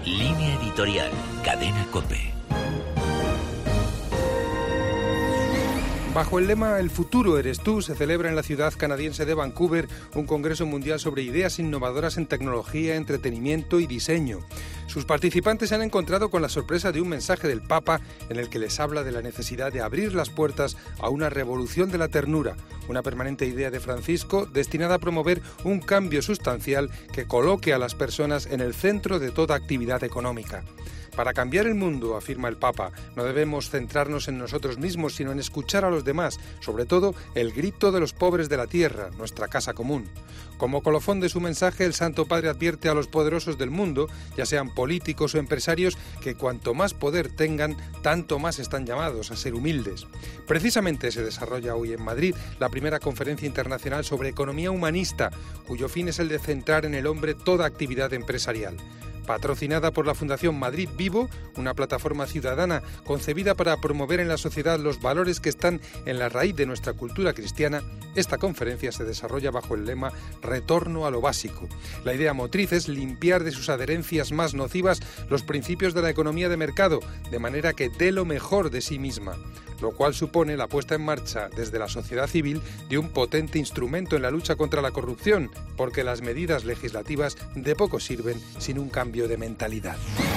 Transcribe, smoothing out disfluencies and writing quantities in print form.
Línea editorial, Cadena COPE. Bajo el lema "El futuro eres tú", se celebra en la ciudad canadiense de Vancouver un congreso mundial sobre ideas innovadoras en tecnología, entretenimiento y diseño. Sus participantes se han encontrado con la sorpresa de un mensaje del Papa en el que les habla de la necesidad de abrir las puertas a una revolución de la ternura, una permanente idea de Francisco destinada a promover un cambio sustancial que coloque a las personas en el centro de toda actividad económica. Para cambiar el mundo, afirma el Papa, no debemos centrarnos en nosotros mismos, sino en escuchar a los demás, sobre todo el grito de los pobres de la tierra, nuestra casa común. Como colofón de su mensaje, el Santo Padre advierte a los poderosos del mundo, ya sean políticos o empresarios, que cuanto más poder tengan, tanto más están llamados a ser humildes. Precisamente se desarrolla hoy en Madrid la primera conferencia internacional sobre economía humanista, cuyo fin es el de centrar en el hombre toda actividad empresarial. Patrocinada por la Fundación Madrid Vivo, una plataforma ciudadana concebida para promover en la sociedad los valores que están en la raíz de nuestra cultura cristiana, esta conferencia se desarrolla bajo el lema "Retorno a lo básico". La idea motriz es limpiar de sus adherencias más nocivas los principios de la economía de mercado, de manera que dé lo mejor de sí misma, lo cual supone la puesta en marcha desde la sociedad civil de un potente instrumento en la lucha contra la corrupción, porque las medidas legislativas de poco sirven sin un cambio de mentalidad.